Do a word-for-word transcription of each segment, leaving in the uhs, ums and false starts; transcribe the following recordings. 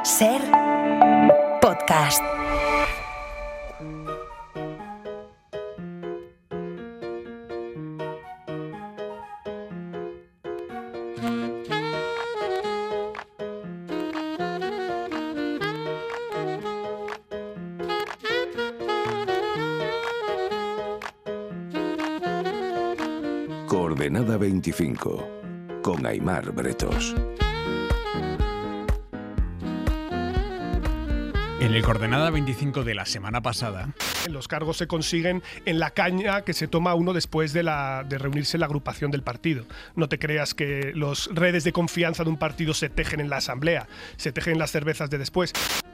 Ser podcast. Coordenada veinticinco, con Aimar Bretos. En el Coordenada veinticinco de la semana pasada, los cargos se consiguen en la caña que se toma uno después de, la, de reunirse en la agrupación del partido. No te creas que las redes de confianza de un partido se tejen en la asamblea, se tejen en las cervezas de después.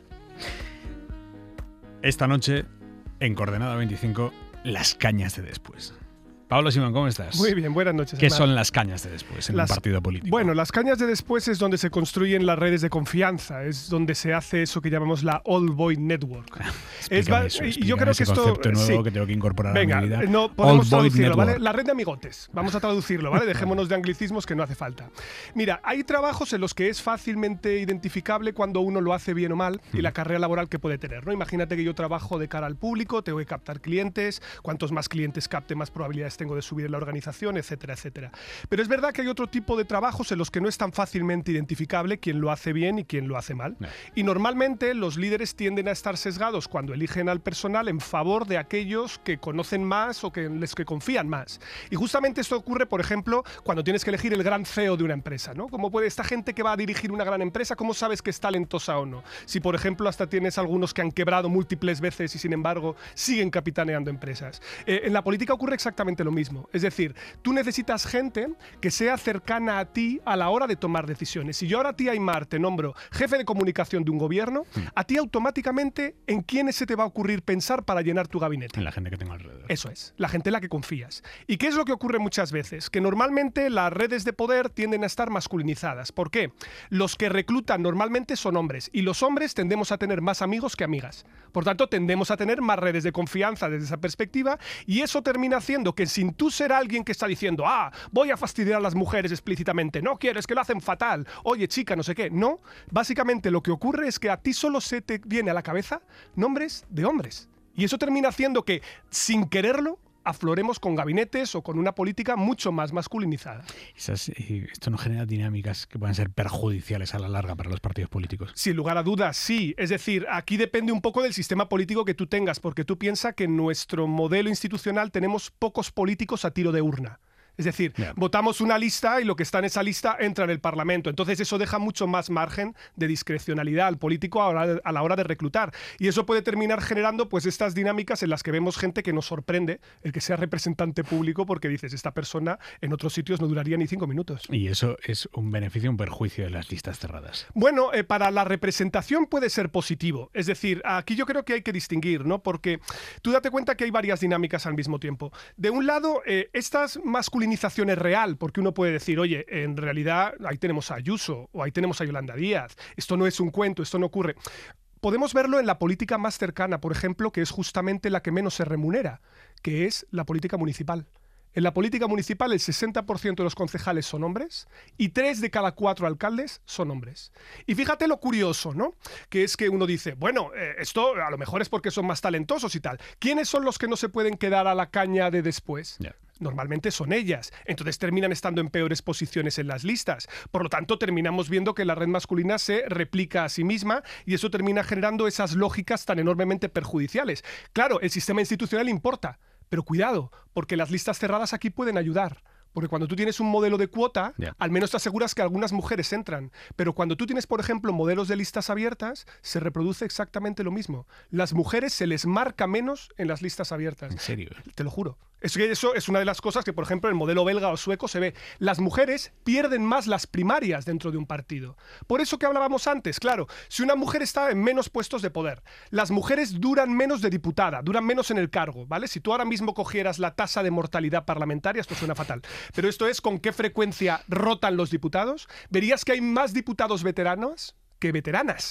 Esta noche, en Coordenada veinticinco, las cañas de después. Pablo Simón, ¿cómo estás? Muy bien, buenas noches. ¿Qué Aimar. son las cañas de después en Las, un partido político? Bueno, las cañas de después es donde se construyen las redes de confianza, es donde se hace eso que llamamos la Old Boy Network. es eso, y yo creo ese que esto concepto nuevo sí. que tengo que incorporar Venga, a mi vida. no podemos Old Boy traducirlo, Network. ¿vale? La red de amigotes. Vamos a traducirlo, ¿vale? Dejémonos de anglicismos que no hace falta. Mira, hay trabajos en los que es fácilmente identificable cuando uno lo hace bien o mal y la carrera laboral que puede tener, ¿no? Imagínate que yo trabajo de cara al público, tengo que captar clientes, cuantos más clientes capte, más probabilidades tengo de subir en la organización, etcétera, etcétera. Pero es verdad que hay otro tipo de trabajos en los que no es tan fácilmente identificable quién lo hace bien y quién lo hace mal. No. Y normalmente los líderes tienden a estar sesgados cuando eligen al personal en favor de aquellos que conocen más o que les que confían más. Y justamente esto ocurre, por ejemplo, cuando tienes que elegir el gran C E O de una empresa, ¿no? ¿Cómo puede esta gente que va a dirigir una gran empresa, cómo sabes que es talentosa o no? Si, por ejemplo, hasta tienes algunos que han quebrado múltiples veces y, sin embargo, siguen capitaneando empresas. Eh, en la política ocurre exactamente lo mismo. Es decir, tú necesitas gente que sea cercana a ti a la hora de tomar decisiones. Si yo ahora a ti, Aimar, te nombro jefe de comunicación de un gobierno, mm. a ti automáticamente, ¿en quiénes se te va a ocurrir pensar para llenar tu gabinete? En la gente que tengo alrededor. Eso es, la gente en la que confías. ¿Y qué es lo que ocurre muchas veces? Que normalmente las redes de poder tienden a estar masculinizadas. ¿Por qué? Los que reclutan normalmente son hombres y los hombres tendemos a tener más amigos que amigas. Por tanto, tendemos a tener más redes de confianza desde esa perspectiva y eso termina haciendo que sin tú ser alguien que está diciendo ah, voy a fastidiar a las mujeres explícitamente, no quieres que lo hacen fatal, oye chica, no sé qué, no, básicamente lo que ocurre es que a ti solo se te viene a la cabeza nombres de hombres y eso termina haciendo que sin quererlo afloremos con gabinetes o con una política mucho más masculinizada. Esas, esto no genera dinámicas que puedan ser perjudiciales a la larga para los partidos políticos. Sin lugar a dudas, sí. Es decir, aquí depende un poco del sistema político que tú tengas, porque tú piensas que en nuestro modelo institucional tenemos pocos políticos a tiro de urna. Es decir, yeah. votamos una lista y lo que está en esa lista entra en el Parlamento. Entonces eso deja mucho más margen de discrecionalidad al político a la, hora de, a la hora de reclutar. Y eso puede terminar generando pues estas dinámicas en las que vemos gente que nos sorprende el que sea representante público porque dices, esta persona en otros sitios no duraría ni cinco minutos. Y eso es un beneficio o un perjuicio de las listas cerradas. Bueno, eh, para la representación puede ser positivo. Es decir, aquí yo creo que hay que distinguir, ¿no? Porque tú date cuenta que hay varias dinámicas al mismo tiempo. De un lado, eh, estas masculinidades es real, porque uno puede decir, oye, en realidad ahí tenemos a Ayuso o ahí tenemos a Yolanda Díaz, esto no es un cuento, esto no ocurre. Podemos verlo en la política más cercana, por ejemplo, que es justamente la que menos se remunera, que es la política municipal. En la política municipal el sesenta por ciento de los concejales son hombres y tres de cada cuatro alcaldes son hombres. Y fíjate lo curioso, ¿no? Que es que uno dice, bueno, eh, esto a lo mejor es porque son más talentosos y tal. ¿Quiénes son los que no se pueden quedar a la caña de después? Yeah. Normalmente son ellas. Entonces terminan estando en peores posiciones en las listas. Por lo tanto, terminamos viendo que la red masculina se replica a sí misma y eso termina generando esas lógicas tan enormemente perjudiciales. Claro, el sistema institucional importa. Pero cuidado, porque las listas cerradas aquí pueden ayudar. Porque cuando tú tienes un modelo de cuota, yeah. al menos te aseguras que algunas mujeres entran. Pero cuando tú tienes, por ejemplo, modelos de listas abiertas, se reproduce exactamente lo mismo. Las mujeres se les marca menos en las listas abiertas. ¿En serio? Te lo juro. Es que eso es una de las cosas que, por ejemplo, en el modelo belga o sueco se ve. Las mujeres pierden más las primarias dentro de un partido. Por eso que hablábamos antes, claro, si una mujer está en menos puestos de poder, las mujeres duran menos de diputada, duran menos en el cargo, ¿vale? Si tú ahora mismo cogieras la tasa de mortalidad parlamentaria, esto suena fatal, pero esto es con qué frecuencia rotan los diputados, verías que hay más diputados veteranos que veteranas.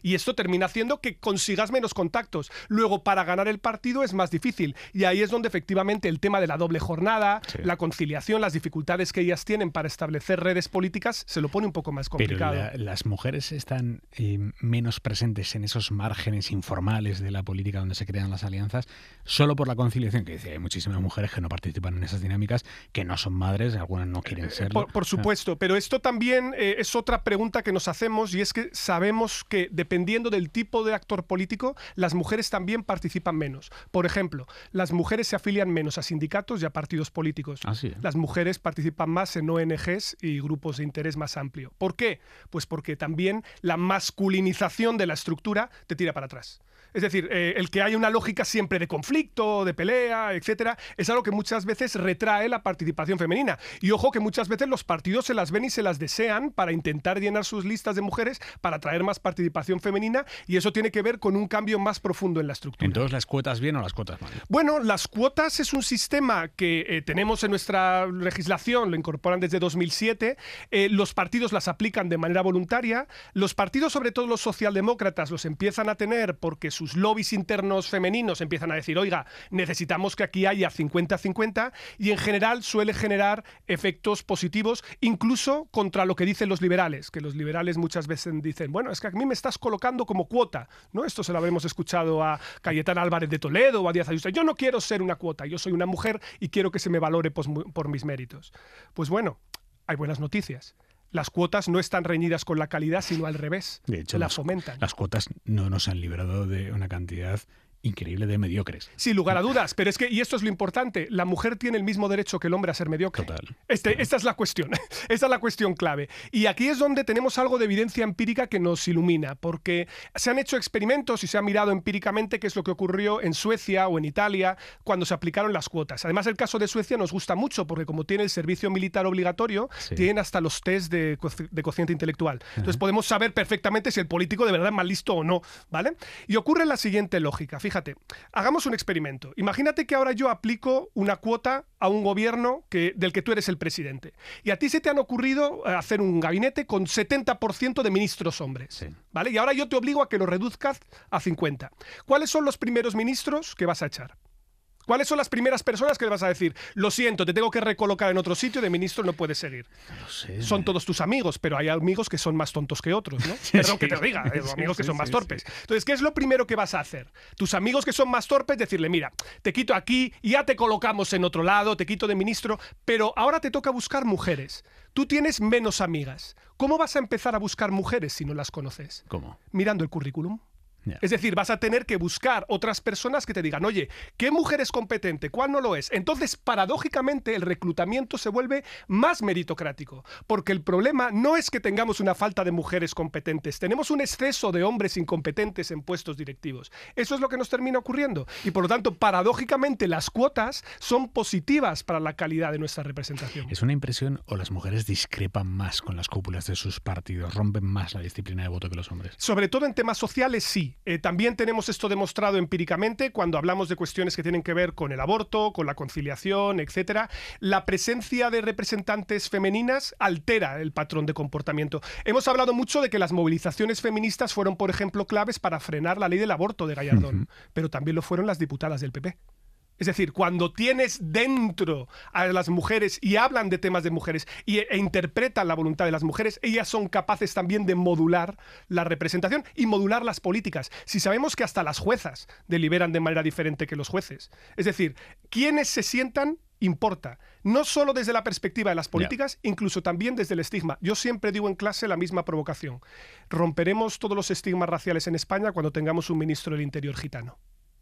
Y esto termina haciendo que consigas menos contactos. Luego, para ganar el partido es más difícil. Y ahí es donde efectivamente el tema de la doble jornada, sí. la conciliación, las dificultades que ellas tienen para establecer redes políticas, se lo pone un poco más complicado. Pero la, las mujeres están eh, menos presentes en esos márgenes informales de la política donde se crean las alianzas, solo por la conciliación, que dice, hay muchísimas mujeres que no participan en esas dinámicas, que no son madres, algunas no quieren serlo. Por, por supuesto, pero esto también eh, es otra pregunta que nos hacemos, y es que sabemos que dependiendo del tipo de actor político, las mujeres también participan menos. Por ejemplo, las mujeres se afilian menos a sindicatos y a partidos políticos. Ah, sí, ¿eh? Las mujeres participan más en O N Ges y grupos de interés más amplio. ¿Por qué? Pues porque también la masculinización de la estructura te tira para atrás. Es decir, eh, el que haya una lógica siempre de conflicto, de pelea, etcétera, es algo que muchas veces retrae la participación femenina. Y ojo que muchas veces los partidos se las ven y se las desean para intentar llenar sus listas de mujeres para atraer más participación femenina, y eso tiene que ver con un cambio más profundo en la estructura. Entonces, ¿las cuotas bien o las cuotas mal? Bueno, las cuotas es un sistema que eh, tenemos en nuestra legislación, lo incorporan desde dos mil siete, eh, los partidos las aplican de manera voluntaria, los partidos, sobre todo los socialdemócratas, los empiezan a tener porque sus sus lobbies internos femeninos empiezan a decir, oiga, necesitamos que aquí haya cincuenta cincuenta, y en general suele generar efectos positivos, incluso contra lo que dicen los liberales, que los liberales muchas veces dicen, bueno, es que a mí me estás colocando como cuota, ¿no? Esto se lo habremos escuchado a Cayetana Álvarez de Toledo o a Díaz Ayuso. Yo no quiero ser una cuota, yo soy una mujer y quiero que se me valore por, por mis méritos. Pues bueno, hay buenas noticias. Las cuotas no están reñidas con la calidad, sino al revés. De hecho, la las, fomentan. Las cuotas no nos han librado de una cantidad increíble de mediocres. Sin lugar a dudas, pero es que, y esto es lo importante, la mujer tiene el mismo derecho que el hombre a ser mediocre. Total. Este, esta es la cuestión, esta es la cuestión clave. Y aquí es donde tenemos algo de evidencia empírica que nos ilumina, porque se han hecho experimentos y se ha mirado empíricamente qué es lo que ocurrió en Suecia o en Italia cuando se aplicaron las cuotas. Además, el caso de Suecia nos gusta mucho, porque como tiene el servicio militar obligatorio, sí. tienen hasta los test de, co- de cociente intelectual. Entonces uh-huh. podemos saber perfectamente si el político de verdad es más listo o no, ¿vale? Y ocurre la siguiente lógica, fíjate. Fíjate, hagamos un experimento. Imagínate que ahora yo aplico una cuota a un gobierno que, del que tú eres el presidente. Y a ti se te han ocurrido hacer un gabinete con setenta por ciento de ministros hombres. Sí. ¿Vale? Y ahora yo te obligo a que lo reduzcas a cincuenta. ¿Cuáles son los primeros ministros que vas a echar? ¿Cuáles son las primeras personas que le vas a decir? Lo siento, te tengo que recolocar en otro sitio, de ministro no puedes seguir. No sé, son me... todos tus amigos, pero hay amigos que son más tontos que otros, ¿no? Perdón sí, que te lo diga, hay amigos que son sí, más torpes. Sí. Entonces, ¿qué es lo primero que vas a hacer? Tus amigos que son más torpes, decirle, mira, te quito aquí, ya te colocamos en otro lado, te quito de ministro, pero ahora te toca buscar mujeres. Tú tienes menos amigas. ¿Cómo vas a empezar a buscar mujeres si no las conoces? ¿Cómo? Mirando el currículum. Yeah. Es decir, vas a tener que buscar otras personas que te digan, oye, ¿qué mujer es competente? ¿Cuál no lo es? Entonces, paradójicamente, el reclutamiento se vuelve más meritocrático, porque el problema no es que tengamos una falta de mujeres competentes, tenemos un exceso de hombres incompetentes en puestos directivos. Eso es lo que nos termina ocurriendo. Y por lo tanto, paradójicamente, las cuotas son positivas para la calidad de nuestra representación. ¿Es una impresión o las mujeres discrepan más con las cúpulas de sus partidos, rompen más la disciplina de voto que los hombres? Sobre todo en temas sociales, sí. Eh, también tenemos esto demostrado empíricamente cuando hablamos de cuestiones que tienen que ver con el aborto, con la conciliación, etcétera. La presencia de representantes femeninas altera el patrón de comportamiento. Hemos hablado mucho de que las movilizaciones feministas fueron, por ejemplo, claves para frenar la ley del aborto de Gallardón, uh-huh. pero también lo fueron las diputadas del P P. Es decir, cuando tienes dentro a las mujeres y hablan de temas de mujeres y, e interpretan la voluntad de las mujeres, ellas son capaces también de modular la representación y modular las políticas. Si sabemos que hasta las juezas deliberan de manera diferente que los jueces. Es decir, quienes se sientan importa, no solo desde la perspectiva de las políticas, yeah. incluso también desde el estigma. Yo siempre digo en clase la misma provocación. Romperemos todos los estigmas raciales en España cuando tengamos un ministro del Interior gitano.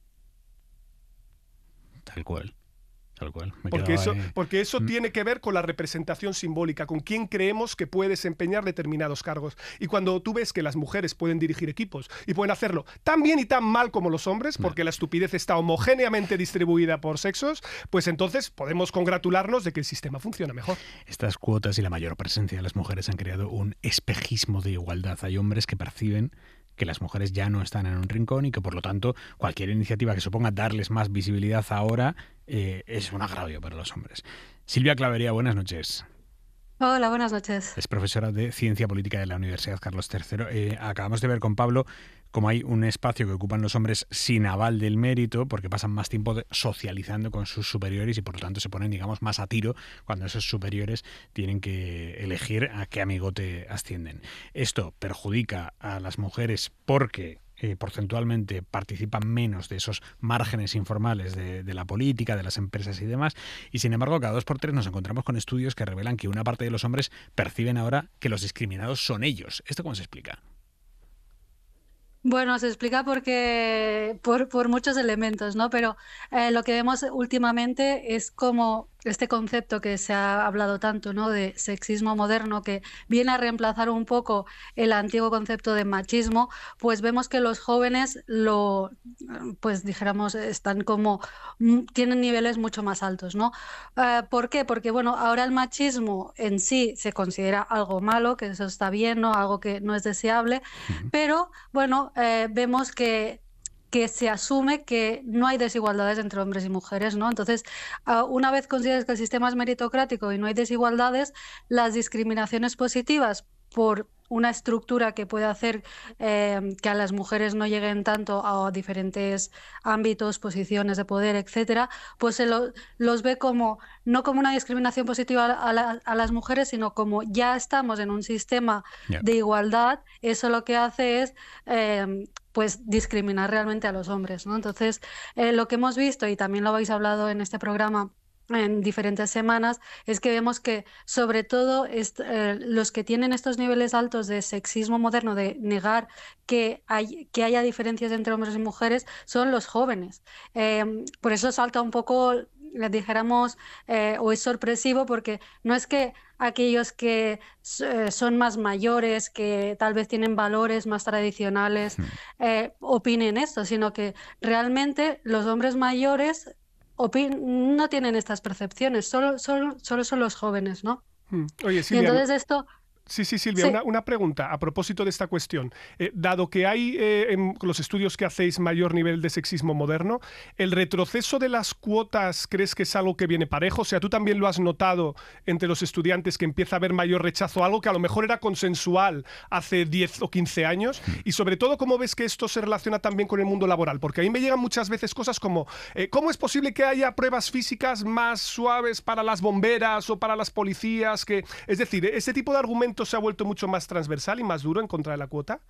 Tal cual, tal cual. Me porque, eso, ahí. porque eso mm. tiene que ver con la representación simbólica, con quién creemos que puede desempeñar determinados cargos. Y cuando tú ves que las mujeres pueden dirigir equipos y pueden hacerlo tan bien y tan mal como los hombres, porque no. la estupidez está homogéneamente distribuida por sexos, pues entonces podemos congratularnos de que el sistema funciona mejor. Estas cuotas y la mayor presencia de las mujeres han creado un espejismo de igualdad. Hay hombres que perciben que las mujeres ya no están en un rincón y que, por lo tanto, cualquier iniciativa que suponga darles más visibilidad ahora eh, es un agravio para los hombres. Silvia Clavería, buenas noches. Hola, buenas noches. Es profesora de Ciencia Política de la Universidad Carlos tercero. Eh, acabamos de ver con Pablo cómo hay un espacio que ocupan los hombres sin aval del mérito, porque pasan más tiempo de- socializando con sus superiores y por lo tanto se ponen, digamos, más a tiro cuando esos superiores tienen que elegir a qué amigote ascienden. Esto perjudica a las mujeres porque eh, porcentualmente participan menos de esos márgenes informales de, de la política, de las empresas y demás, y sin embargo cada dos por tres nos encontramos con estudios que revelan que una parte de los hombres perciben ahora que los discriminados son ellos. ¿Esto cómo se explica? Bueno, se explica porque por, por muchos elementos, ¿no? Pero eh, lo que vemos últimamente es como este concepto que se ha hablado tanto, ¿no? De sexismo moderno, que viene a reemplazar un poco el antiguo concepto de machismo, pues vemos que los jóvenes lo, pues dijéramos, están como, mm, tienen niveles mucho más altos, ¿no? Eh, ¿por qué? Porque, bueno, ahora el machismo en sí se considera algo malo, que eso está bien, ¿no? Algo que no es deseable, Ujú. pero, bueno, eh, vemos que que se asume que no hay desigualdades entre hombres y mujeres, ¿no? Entonces, ah, una vez consideras que el sistema es meritocrático y no hay desigualdades, las discriminaciones positivas por una estructura que puede hacer eh, que a las mujeres no lleguen tanto a diferentes ámbitos, posiciones de poder, etcétera, pues se lo- los ve como no como una discriminación positiva a, a la- a las mujeres, sino como ya estamos en un sistema Ya. de igualdad, eso lo que hace es eh, pues discriminar realmente a los hombres, ¿no? Entonces, eh, lo que hemos visto, y también lo habéis hablado en este programa en diferentes semanas, es que vemos que sobre todo est- eh, los que tienen estos niveles altos de sexismo moderno, de negar que, hay, que haya diferencias entre hombres y mujeres, son los jóvenes. Eh, por eso salta un poco, le dijéramos, eh, o es sorpresivo, porque no es que aquellos que s- eh, son más mayores, que tal vez tienen valores más tradicionales, Hmm. eh, opinen esto, sino que realmente los hombres mayores opin- no tienen estas percepciones, solo, solo, solo son los jóvenes, ¿no? Hmm. Oye, Y Silvia, entonces esto, sí, sí, Silvia, sí, una, una pregunta a propósito de esta cuestión. Eh, dado que hay eh, en los estudios que hacéis mayor nivel de sexismo moderno, ¿el retroceso de las cuotas crees que es algo que viene parejo? O sea, ¿tú también lo has notado entre los estudiantes que empieza a haber mayor rechazo a algo que a lo mejor era consensual hace diez o quince años? Y sobre todo, ¿cómo ves que esto se relaciona también con el mundo laboral? Porque a mí me llegan muchas veces cosas como, eh, ¿cómo es posible que haya pruebas físicas más suaves para las bomberas o para las policías? Que, es decir, ese tipo de argumentos se ha vuelto mucho más transversal y más duro en contra de la cuota.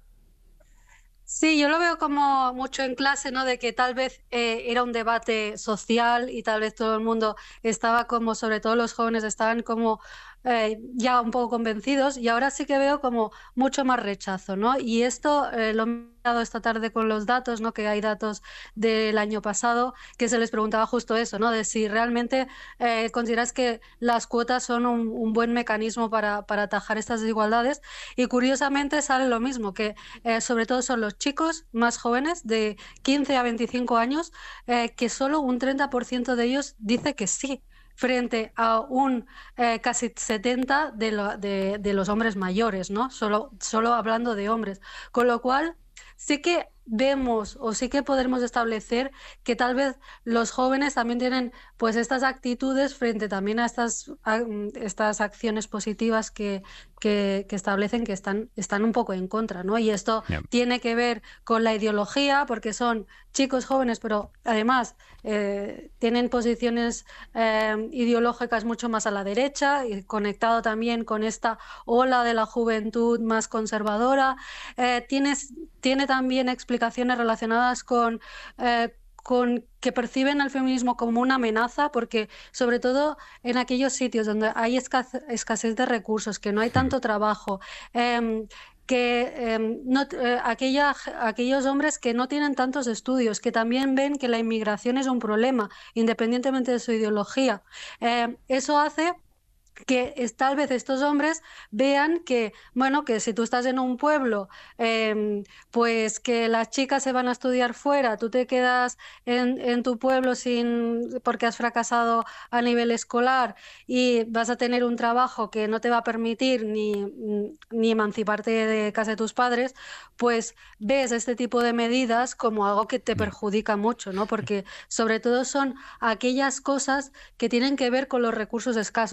sí, yo lo veo como mucho en clase, ¿no? De que tal vez eh, era un debate social y tal vez todo el mundo estaba como, sobre todo los jóvenes, estaban como eh, ya un poco convencidos, y ahora sí que veo como mucho más rechazo, ¿no? Y esto eh, lo he mirado esta tarde con los datos, ¿no? Que hay datos del año pasado que se les preguntaba justo eso, ¿no? De si realmente eh, consideras que las cuotas son un, un buen mecanismo para, para atajar estas desigualdades, y curiosamente sale lo mismo, que eh, sobre todo son los chicos más jóvenes de quince a veinticinco años, eh, que solo un treinta por ciento de ellos dice que sí, frente a un eh, casi setenta de, lo- de- de los hombres mayores, ¿no? Solo, solo hablando de hombres. Con lo cual, sí que vemos o sí que podremos establecer que tal vez los jóvenes también tienen pues estas actitudes frente también a estas, a, mm, estas acciones positivas que, que, que establecen que están, están un poco en contra, ¿no? Y esto Ya. tiene que ver con la ideología, porque son chicos jóvenes, pero además eh, tienen posiciones eh, ideológicas mucho más a la derecha, y conectado también con esta ola de la juventud más conservadora. Eh, tienes, tiene también explicaciones relacionadas con... eh, con que perciben al feminismo como una amenaza, porque sobre todo en aquellos sitios donde hay escasez, escasez de recursos, que no hay tanto trabajo, eh, que eh, no, eh, aquella, aquellos hombres que no tienen tantos estudios, que también ven que la inmigración es un problema, independientemente de su ideología. Eh, eso hace que es, tal vez estos hombres vean que, bueno, que si tú estás en un pueblo, eh, pues que las chicas se van a estudiar fuera, tú te quedas en, en tu pueblo sin, porque has fracasado a nivel escolar, y vas a tener un trabajo que no te va a permitir ni, ni emanciparte de casa de tus padres, pues ves este tipo de medidas como algo que te Ya. perjudica mucho, ¿no? Porque sobre todo son aquellas cosas que tienen que ver con los recursos escasos. Las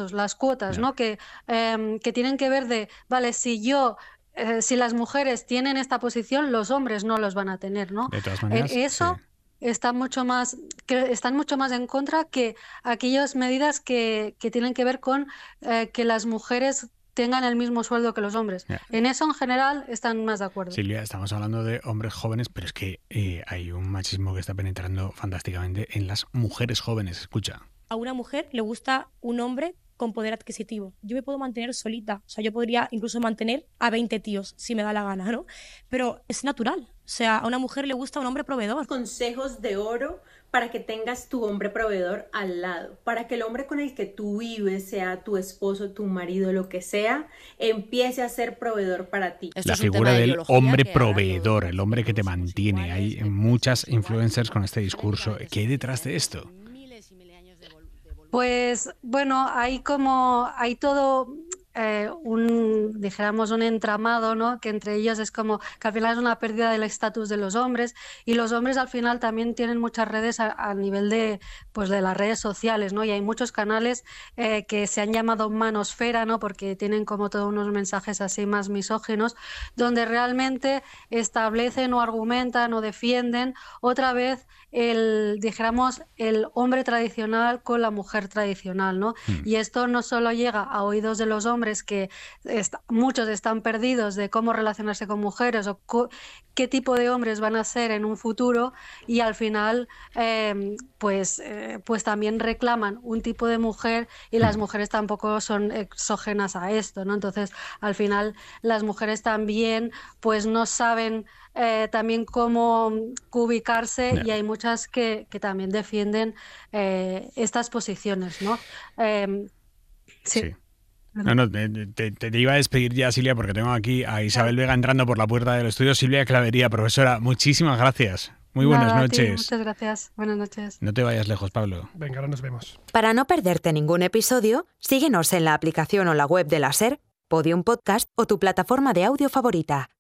cuotas, Ya. ¿no? Que, em, que tienen que ver de, vale, si yo, eh, si las mujeres tienen esta posición, los hombres no los van a tener, ¿no? De todas Eh, maneras, eso sí. está mucho más, que están mucho más en contra que aquellas medidas que, que tienen que ver con eh, que las mujeres tengan el mismo sueldo que los hombres. Ya. En eso, en general, están más de acuerdo. Silvia, estamos hablando de hombres jóvenes, pero es que eh, hay un machismo que está penetrando fantásticamente en las mujeres jóvenes. Escucha. A una mujer le gusta un hombre con poder adquisitivo. Yo me puedo mantener solita, o sea, yo podría incluso mantener a veinte tíos si me da la gana, ¿no? Pero es natural, o sea, a una mujer le gusta un hombre proveedor. Consejos de oro para que tengas tu hombre proveedor al lado, para que el hombre con el que tú vives, sea tu esposo, tu marido, lo que sea, empiece a ser proveedor para ti. Esto La es un tema figura de del ideología hombre que ahora todos proveedor, el parece hombre que te todos somos mantiene. iguales, Hay que todos muchas somos iguales, influencers con este hay discurso. diferentes ¿Qué hay detrás de esto? miles y miles de años de evol- de evolución. Pues bueno, hay como, hay todo eh, un, dijéramos, un entramado, ¿no? Que entre ellos es como que al final es una pérdida del estatus de los hombres, y los hombres al final también tienen muchas redes a, a nivel de, pues de las redes sociales, ¿no? Y hay muchos canales eh, que se han llamado manosfera, ¿no? Porque tienen como todos unos mensajes así más misóginos, donde realmente establecen o argumentan o defienden otra vez el, dijéramos, el hombre tradicional con la mujer tradicional, ¿no? Mm. Y esto no solo llega a oídos de los hombres, que est- muchos están perdidos de cómo relacionarse con mujeres o co- qué tipo de hombres van a ser en un futuro, y al final eh, pues, eh, pues también reclaman un tipo de mujer, y las mujeres tampoco son exógenas a esto, ¿no? Entonces, al final las mujeres también pues no saben eh, también cómo ubicarse, Ya. y hay muchas que, que también defienden eh, estas posiciones, ¿no? Eh, sí. Sí. No, no, te, te- te iba a despedir ya, Silvia, porque tengo aquí a Isabel Vega entrando por la puerta del estudio. Silvia Clavería, profesora, muchísimas gracias. Muy buenas Nada, a ti, noches. muchas gracias. Buenas noches. No te vayas lejos, Pablo. Venga, ahora nos vemos. Para no perderte ningún episodio, síguenos en la aplicación o la web de la SER, Podium Podcast o tu plataforma de audio favorita.